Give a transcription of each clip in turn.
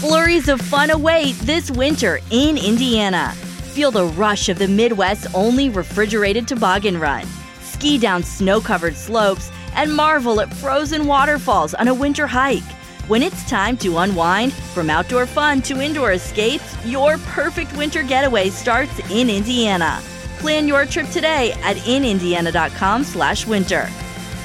Flurries of fun await this winter in Indiana. Feel the rush of the Midwest's only refrigerated toboggan run. Ski down snow-covered slopes and marvel at frozen waterfalls on a winter hike. When it's time to unwind, from outdoor fun to indoor escapes, your perfect winter getaway starts in Indiana. Plan your trip today at inindiana.com/winter.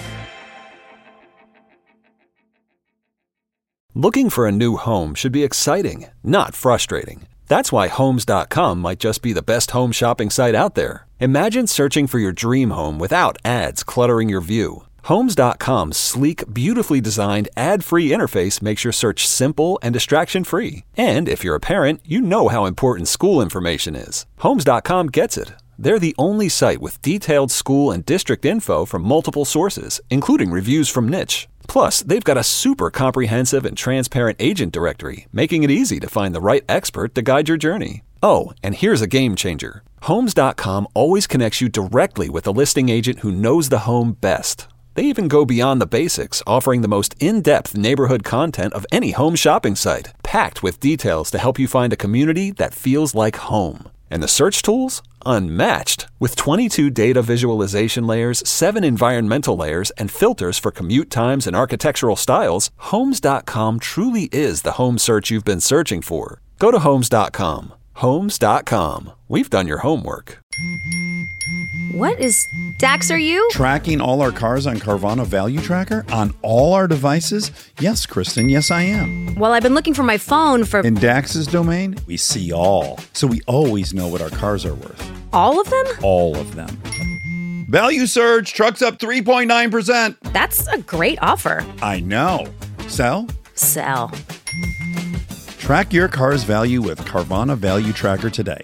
Looking for a new home should be exciting, not frustrating. That's why Homes.com might just be the best home shopping site out there. Imagine searching for your dream home without ads cluttering your view. Homes.com's sleek, beautifully designed, ad-free interface makes your search simple and distraction-free. And if you're a parent, you know how important school information is. Homes.com gets it. They're the only site with detailed school and district info from multiple sources, including reviews from Niche. Plus, they've got a super comprehensive and transparent agent directory, making it easy to find the right expert to guide your journey. Oh, and here's a game changer. Homes.com always connects you directly with a listing agent who knows the home best. They even go beyond the basics, offering the most in-depth neighborhood content of any home shopping site, packed with details to help you find a community that feels like home. And the search tools? Unmatched. With 22 data visualization layers, 7 environmental layers, and filters for commute times and architectural styles, Homes.com truly is the home search you've been searching for. Go to Homes.com. Homes.com. We've done your homework. What is Dax, are you? Tracking all our cars on Carvana Value Tracker on all our devices? Yes, Kristen, yes I am. Well, I've been looking for my phone for... In Dax's domain, we see all. So we always know what our cars are worth. All of them? All of them. Value surge, trucks up 3.9%. That's a great offer. I know. Sell? Sell. Track your car's value with Carvana Value Tracker today.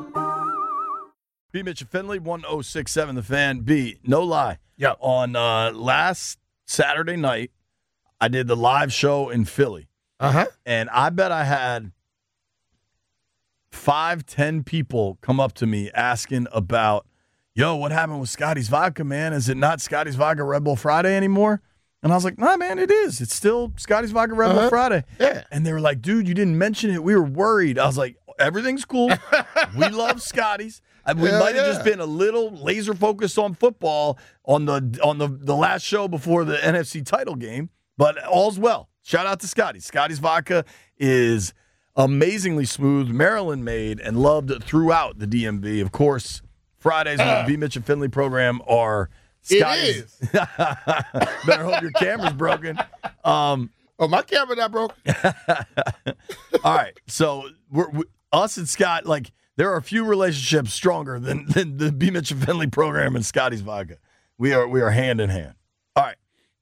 B. Mitch and Finley, 106.7 The Fan. B, no lie. Yeah. On last Saturday night, I did the live show in Philly. Uh-huh. And I bet I had 5-10 people come up to me asking about, yo, what happened with Scotty's Vodka, man? Is it not Scotty's Vodka Red Bull Friday anymore? And I was like, nah, man, it is. It's still Scotty's Vodka Red Bull Friday. Yeah. And they were like, dude, you didn't mention it. We were worried. I was like, everything's cool. We love Scotty's. We might have just been a little laser focused on football on the last show before the NFC title game, but all's well. Shout out to Scotty. Scotty's Vodka is amazingly smooth, Maryland made, and loved throughout the DMV. Of course, Fridays on the B. Mitch and Finley program are Scotty's. It is. Better hope your camera's broken. Oh, my camera not broken. All right, so us and Scott, like, there are a few relationships stronger than the B. Mitch and Finley program and Scotty's Vodka. We are hand in hand. All right.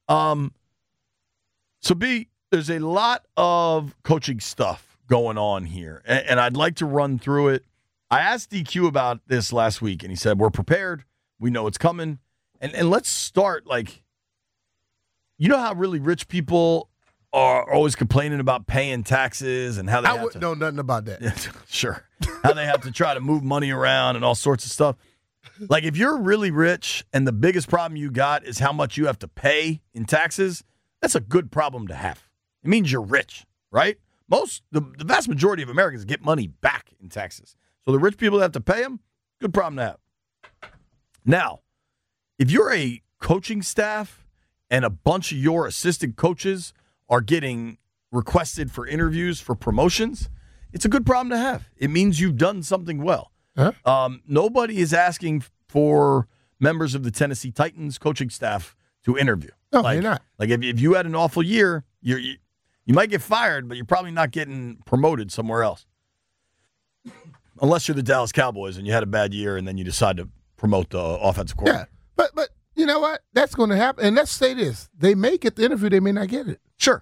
So B, there's a lot of coaching stuff going on here, and I'd like to run through it. I asked DQ about this last week, and he said, we're prepared. We know it's coming. And let's start, like, you know how really rich people are always complaining about paying taxes and how they I wouldn't know nothing about that. Sure. How they have to try to move money around and all sorts of stuff. Like, if you're really rich and the biggest problem you got is how much you have to pay in taxes, that's a good problem to have. It means you're rich, right? The vast majority of Americans get money back in taxes. So the rich people that have to pay them, good problem to have. Now, if you're a coaching staff and a bunch of your assistant coaches are getting requested for interviews for promotions, it's a good problem to have. It means you've done something well. Huh? Nobody is asking for members of the Tennessee Titans coaching staff to interview. No, they're not. Like, if you had an awful year, you might get fired, but you're probably not getting promoted somewhere else. Unless you're the Dallas Cowboys and you had a bad year and then you decide to promote the offensive coordinator. Yeah, but you know what? That's going to happen. And let's say this. They may get the interview. They may not get it. Sure.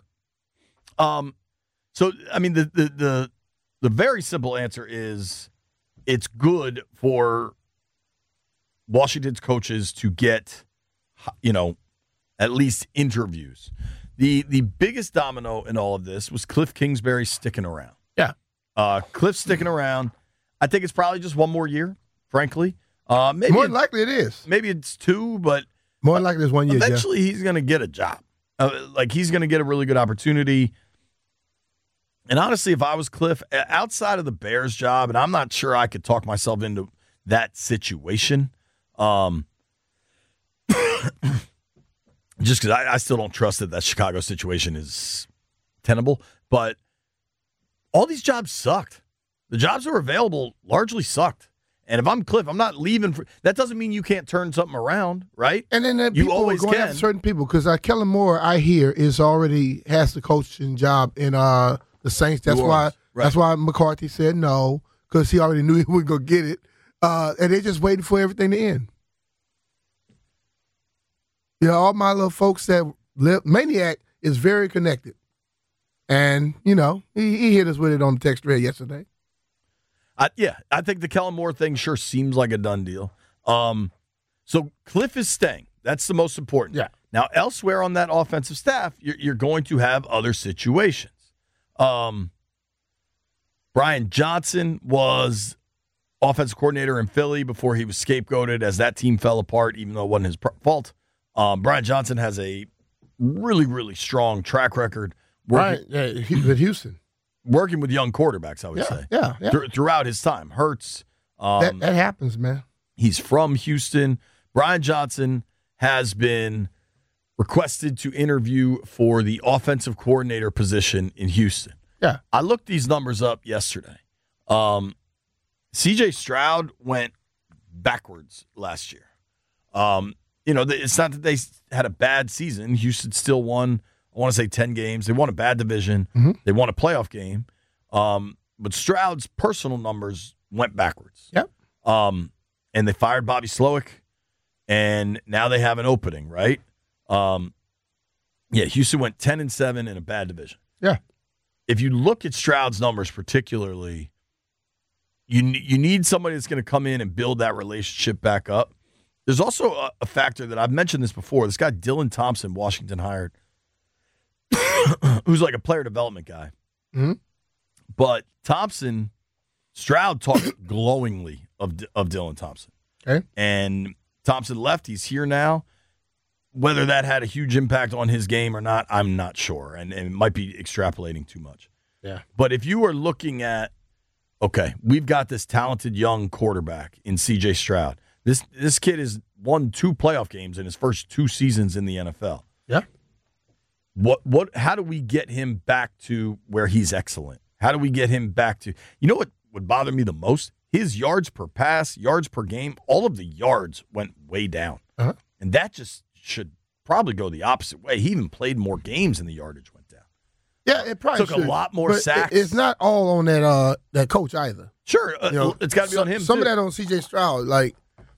So, I mean, the very simple answer is it's good for Washington's coaches to get, at least interviews. The biggest domino in all of this was Cliff Kingsbury sticking around. Yeah. Cliff sticking around. I think it's probably just one more year, frankly. Maybe More than likely it is. Maybe it's 2, but More than likely it's 1 year. eventually he's going to get a job. He's going to get a really good opportunity. And honestly, if I was Cliff, outside of the Bears job, and I'm not sure I could talk myself into that situation, just because I still don't trust that Chicago situation is tenable. But all these jobs sucked. The jobs that were available largely sucked. And if I'm Cliff, I'm not leaving. That doesn't mean you can't turn something around, right? And then you people always are going can. after certain people because Kellen Moore, I hear, has the coaching job in the Saints. That's why. Right. That's why McCarthy said no because he already knew he wouldn't go get it, and they're just waiting for everything to end. All my little folks that live, Maniac is very connected, and he hit us with it on the text thread yesterday. I think the Kellen Moore thing sure seems like a done deal. So Cliff is staying. That's the most important. Yeah. Now, elsewhere on that offensive staff, you're going to have other situations. Brian Johnson was offensive coordinator in Philly before he was scapegoated as that team fell apart, even though it wasn't his fault. Brian Johnson has a really, really strong track record with Houston. Working with young quarterbacks, I would say. Yeah. Throughout his time. Hurts. That happens, man. He's from Houston. Brian Johnson has been requested to interview for the offensive coordinator position in Houston. Yeah. I looked these numbers up yesterday. C.J. Stroud went backwards last year. It's not that they had a bad season. Houston still won, I want to say 10 games. They won a bad division. Mm-hmm. They won a playoff game. But Stroud's personal numbers went backwards. Yep. And they fired Bobby Slowick, and now they have an opening, right? Houston went 10-7 in a bad division. Yeah. If you look at Stroud's numbers particularly, you need somebody that's going to come in and build that relationship back up. There's also a factor that I've mentioned this before. This guy, Dylan Thompson, Washington hired, who's like a player development guy. Mm-hmm. But Stroud talked glowingly of Dylan Thompson. Okay. And Thompson left. He's here now. Whether that had a huge impact on his game or not, I'm not sure. And it might be extrapolating too much. Yeah. But if you are looking at, okay, we've got this talented young quarterback in C.J. Stroud. This kid has won 2 playoff games in his first 2 seasons in the NFL. Yeah. How do we get him back to where he's excellent? How do we get him back to, what would bother me the most? His yards per pass, yards per game, all of the yards went way down. Uh-huh. And that just should probably go the opposite way. He even played more games and the yardage went down. Yeah, it probably took a lot more sacks. It's not all on that coach either. Sure, it's got to be on him. Some of that on C.J. Stroud, like,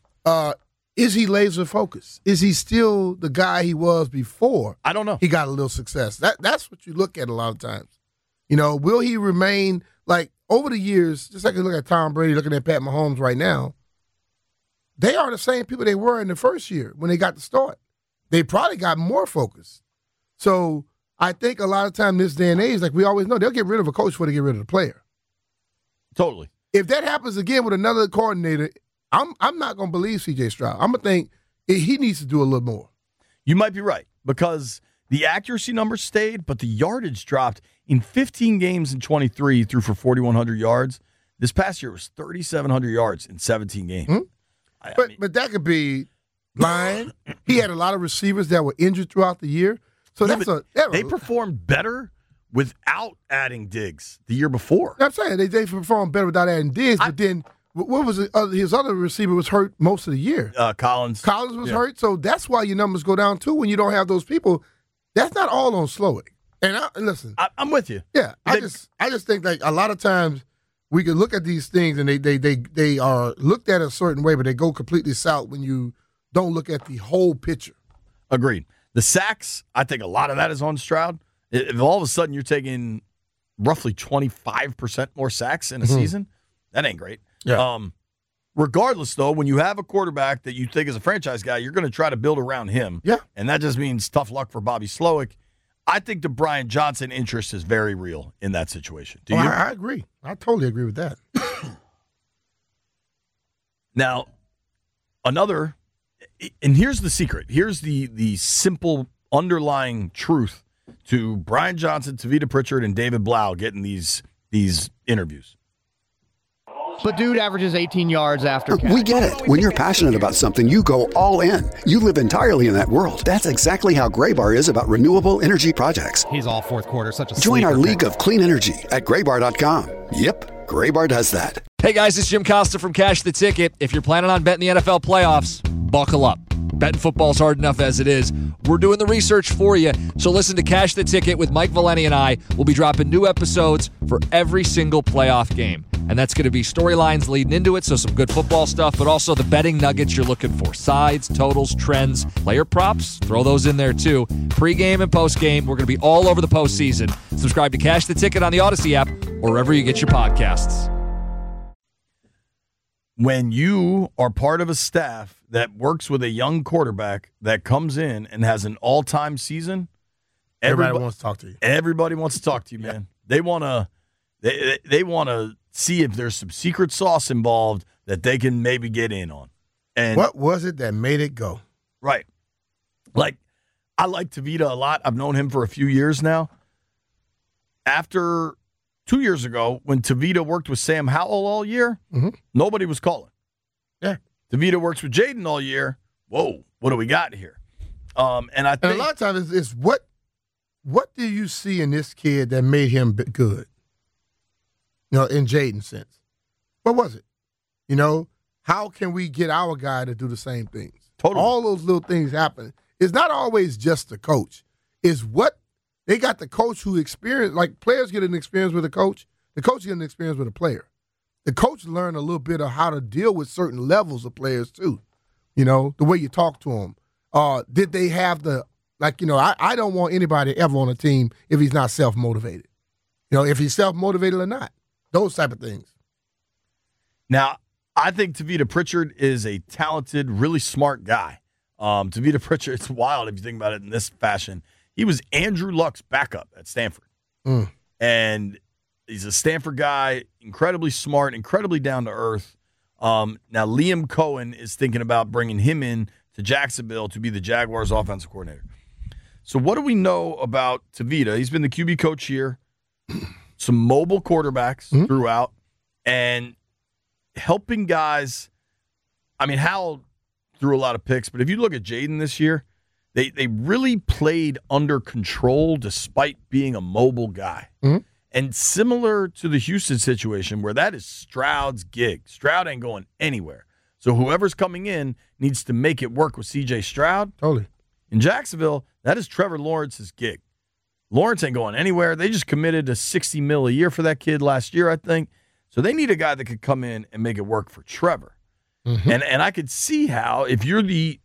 is he laser focused? Is he still the guy he was before? I don't know. He got a little success. That's what you look at a lot of times. Will he remain like over the years? Just like you look at Tom Brady, looking at Pat Mahomes right now. They are the same people they were in the first year when they got the start. They probably got more focused. So I think a lot of time this day and age, like we always know, they'll get rid of a coach before they get rid of the player. Totally. If that happens again with another coordinator, I'm not going to believe C.J. Stroud. I'm going to think he needs to do a little more. You might be right because the accuracy numbers stayed, but the yardage dropped. In 15 games in 23, threw for 4,100 yards. This past year was 3,700 yards in 17 games. Mm-hmm. But that could be lying. He had a lot of receivers that were injured throughout the year. So they performed better without adding Diggs the year before. I'm saying they performed better without adding Diggs, but then what was it? His other receiver was hurt most of the year. Collins. Collins was hurt, so that's why your numbers go down too when you don't have those people. That's not all on Slowick. And listen, I'm with you. Yeah, I just think like a lot of times we can look at these things and they are looked at a certain way, but they go completely south when you don't look at the whole picture. Agreed. The sacks, I think a lot of that is on Stroud. If all of a sudden you're taking roughly 25% more sacks in a season, that ain't great. Yeah. Regardless, though, when you have a quarterback that you think is a franchise guy, you're going to try to build around him. Yeah. And that just means tough luck for Bobby Slowick. I think the Brian Johnson interest is very real in that situation. Do you? I agree. I totally agree with that. Now, and here's the secret. Here's the simple underlying truth to Brian Johnson, Tavita Pritchard, and David Blau getting these interviews. But dude averages 18 yards after catch. We get it. When you're passionate about something, you go all in. You live entirely in that world. That's exactly how Graybar is about renewable energy projects. He's all fourth quarter, such a Join our sleeper league of clean energy at graybar.com. Yep, Graybar does that. Hey guys, it's Jim Costa from Cash the Ticket. If you're planning on betting the NFL playoffs, buckle up. Betting football's hard enough as it is. We're doing the research for you. So listen to Cash the Ticket with Mike Valeni and I. We'll be dropping new episodes for every single playoff game. And that's going to be storylines leading into it, so some good football stuff, but also the betting nuggets you're looking for. Sides, totals, trends, player props, throw those in there too. Pre-game and post-game, we're going to be all over the postseason. Subscribe to Cash the Ticket on the Odyssey app or wherever you get your podcasts. When you are part of a staff that works with a young quarterback that comes in and has an all-time season, everybody wants to talk to you. Everybody wants to talk to you, man. They want to they want to see if there's some secret sauce involved that they can maybe get in on. And what was it that made it go? Right. Like, I like Tavita a lot. I've known him for a few years now. After 2 years ago, when Tavita worked with Sam Howell all year, nobody was calling. Yeah. Tavita works with Jaden all year. Whoa, what do we got here? And I think a lot of times it's what do you see in this kid that made him good? You know, in Jaden's sense. What was it? You know, how can we get our guy to do the same things? Totally. All those little things happen. It's not always just the coach. It's what they got the coach who experienced, like players get an experience with a coach. The coach get an experience with a player. The coach learned a little bit of how to deal with certain levels of players too. You know, the way you talk to them. Did they have I don't want anybody ever on a team if he's not self-motivated. You know, if he's self-motivated or not. Those type of things. Now, I think Tavita Pritchard is a talented, really smart guy. Tavita Pritchard, it's wild if you think about it in this fashion. He was Andrew Luck's backup at Stanford. And he's a Stanford guy, incredibly smart, incredibly down to earth. Now, Liam Cohen is thinking about bringing him in to Jacksonville to be the Jaguars' offensive coordinator. So what do we know about Tavita? He's been the QB coach here. Some mobile quarterbacks throughout, and helping guys. I mean, Howell threw a lot of picks, but if you look at Jaden this year, they really played under control despite being a mobile guy. And similar to the Houston situation where that is Stroud's gig. Stroud ain't going anywhere. So whoever's coming in needs to make it work with C.J. Stroud. Totally. In Jacksonville, that is Trevor Lawrence's gig. Lawrence ain't going anywhere. They just committed to $60 million a year for that kid last year, I think. So they need a guy that could come in and make it work for Trevor. And I could see how, if you're the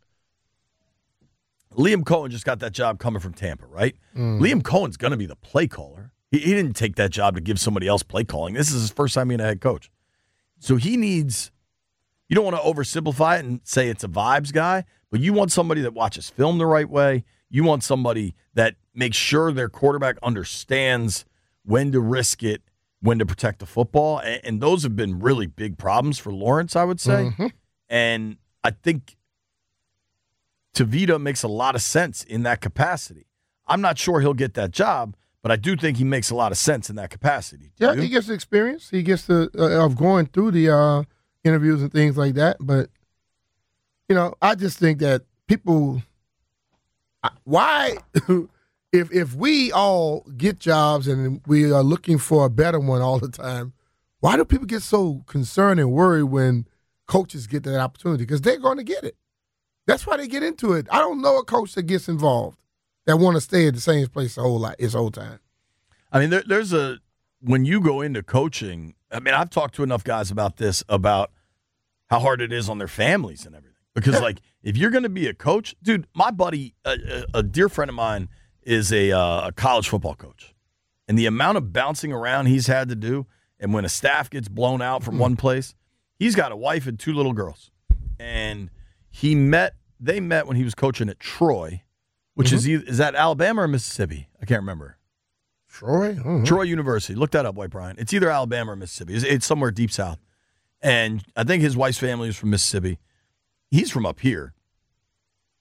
Liam Cohen just got that job coming from Tampa, right? Liam Cohen's going to be the play caller. He didn't take that job to give somebody else play calling. This is his first time being a head coach. So he needs, you don't want to oversimplify it and say it's a vibes guy, but you want somebody that watches film the right way. You want somebody that makes sure their quarterback understands when to risk it, when to protect the football. And those have been really big problems for Lawrence, I would say. And I think Tavita makes a lot of sense in that capacity. I'm not sure he'll get that job, but I do think he makes a lot of sense in that capacity. Yeah, he gets the experience. He gets the of going through the interviews and things like that. But, you know, I just think that people – why if we all get jobs and we are looking for a better one all the time, why do people get so concerned and worried when coaches get that opportunity? Because they're going to get it. That's why they get into it. I don't know a coach that gets involved that want to stay at the same place his whole time. I mean, there's when you go into coaching, I mean, I've talked to enough guys about this, about how hard it is on their families and everything. Because, like, if you're going to be a coach, dude, my buddy, a dear friend of mine, is a college football coach. And the amount of bouncing around he's had to do, and when a staff gets blown out from one place, he's got a wife and 2 little girls. And they met when he was coaching at Troy, which is that Alabama or Mississippi? I can't remember. Troy? Troy University. Look that up, White Brian. It's either Alabama or Mississippi. It's somewhere deep south. And I think his wife's family is from Mississippi. He's from up here.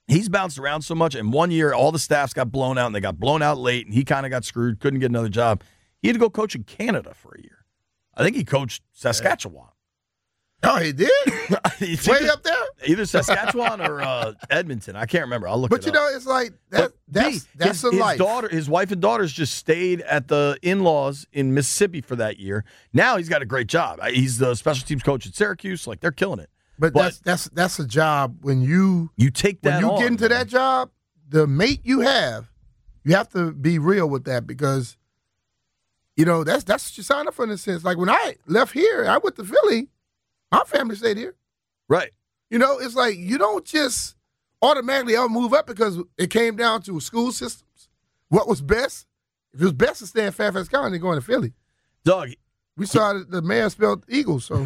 He's bounced around so much, and one year all the staffs got blown out, and they got blown out late, and he kind of got screwed, couldn't get another job. He had to go coach in Canada for a year. I think he coached Saskatchewan. Oh, he did? Way up there? Either Saskatchewan or Edmonton. I can't remember. I'll look But it up. it's like that's a life. His wife and daughters just stayed at the in-laws in Mississippi for that year. Now he's got a great job. He's the special teams coach at Syracuse. Like, they're killing it. But that's a job when you take that when you on, get into that job, the mate you have to be real with that because that's what you sign up for in a sense. Like when I left here, I went to Philly. My family stayed here. Right. It's like you don't just automatically move up because it came down to school systems. What was best? If it was best to stay in Fairfax County than going to Philly. Doug. We saw the mayor spelled Eagles, so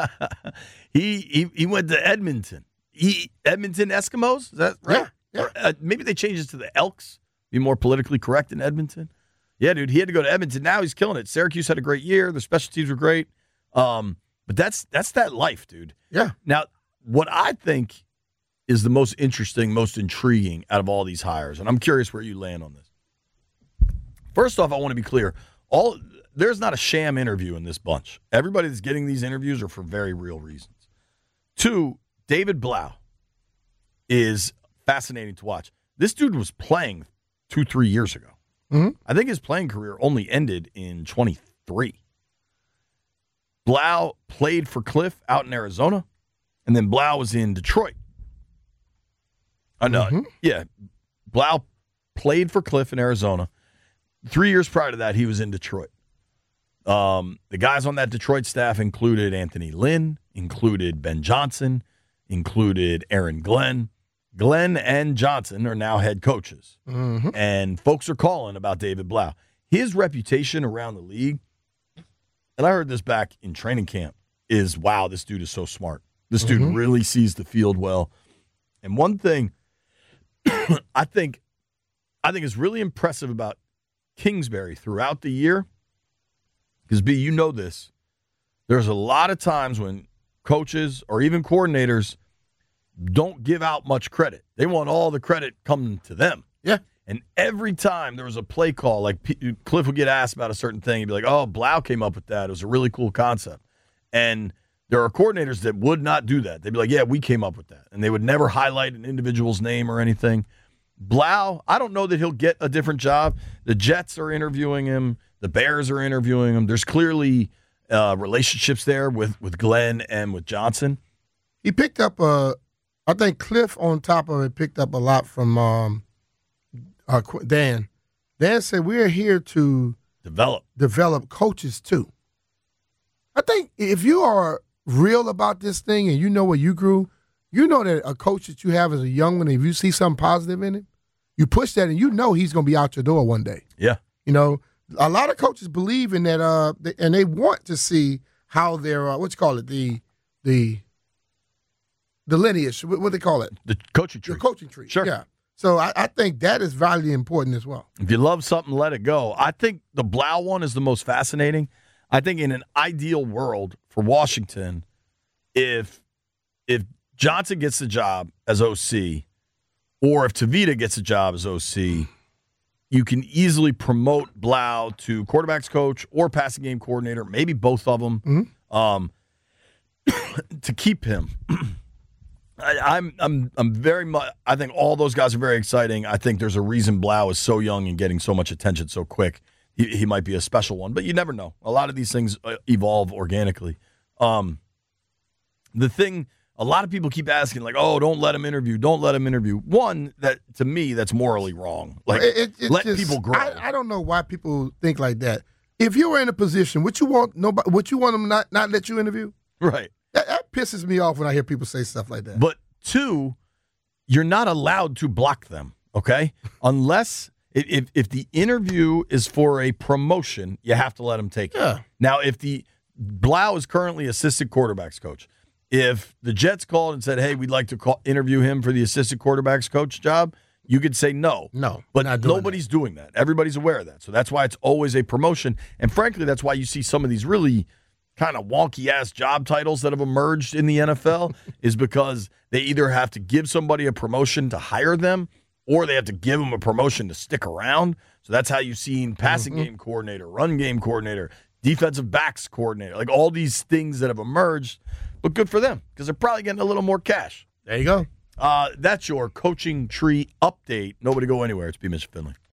he went to Edmonton. Edmonton Eskimos? Is that right? Yeah. Or, maybe they changed it to the Elks. Be more politically correct in Edmonton. Yeah, dude. He had to go to Edmonton. Now he's killing it. Syracuse had a great year. The special teams were great. But that's that life, dude. Yeah. Now, what I think is the most interesting, most intriguing out of all these hires, and I'm curious where you land on this. First off, I want to be clear. There's not a sham interview in this bunch. Everybody that's getting these interviews are for very real reasons. 2, David Blau is fascinating to watch. This dude was playing 2-3 years ago. Mm-hmm. I think his playing career only ended in 23. Blau played for Cliff out in Arizona, and then Blau was in Detroit. Yeah. Blau played for Cliff in Arizona. 3 years prior to that, he was in Detroit. The guys on that Detroit staff included Anthony Lynn, included Ben Johnson, included Aaron Glenn. Glenn and Johnson are now head coaches. Mm-hmm. And folks are calling about David Blau. His reputation around the league, and I heard this back in training camp, is, wow, this dude is so smart. This dude really sees the field well. And one thing I think is really impressive about Kingsbury throughout the year, because, B, you know this, there's a lot of times when coaches or even coordinators don't give out much credit. They want all the credit coming to them. Yeah. And every time there was a play call, like Cliff would get asked about a certain thing, he'd be like, oh, Blau came up with that. It was a really cool concept. And there are coordinators that would not do that. They'd be like, yeah, we came up with that. And they would never highlight an individual's name or anything. Blau, I don't know that he'll get a different job. The Jets are interviewing him. The Bears are interviewing him. There's clearly relationships there with Glenn and with Johnson. He picked up, I think Cliff on top of it picked up a lot from Dan. Dan said, we're here to develop coaches too. I think if you are real about this thing and you know where you grew, you know that a coach that you have as a young one, if you see something positive in it, you push that and you know he's going to be out your door one day. Yeah. A lot of coaches believe in that, and they want to see how their, the lineage, what they call it? The coaching tree. The coaching tree. Sure. Yeah. So I think that is vitally important as well. If you love something, let it go. I think the Blau one is the most fascinating. I think in an ideal world for Washington, if Johnson gets the job as OC, or if Tavita gets a job as OC, you can easily promote Blau to quarterback's coach or passing game coordinator, maybe both of them, to keep him. I'm very much. I think all those guys are very exciting. I think there's a reason Blau is so young and getting so much attention so quick. He might be a special one, but you never know. A lot of these things evolve organically. The thing a lot of people keep asking, like, "Oh, don't let him interview. Don't let him interview." One, that to me, that's morally wrong. Like, let people grow. I don't know why people think like that. If you were in a position, would you want them not let you interview? Right. That pisses me off when I hear people say stuff like that. But 2, you're not allowed to block them, okay? Unless if the interview is for a promotion, you have to let them take it. Now, if Blau is currently assistant quarterbacks coach, if the Jets called and said, hey, we'd like to interview him for the assistant quarterbacks coach job, you could say no. No, but nobody's doing that. Everybody's aware of that. So that's why it's always a promotion. And frankly, that's why you see some of these really kind of wonky-ass job titles that have emerged in the NFL is because they either have to give somebody a promotion to hire them or they have to give them a promotion to stick around. So that's how you've seen passing game coordinator, run game coordinator, defensive backs coordinator, like all these things that have emerged. But good for them because they're probably getting a little more cash. There you go. That's your coaching tree update. Nobody go anywhere. It's B. Mitchell Finley.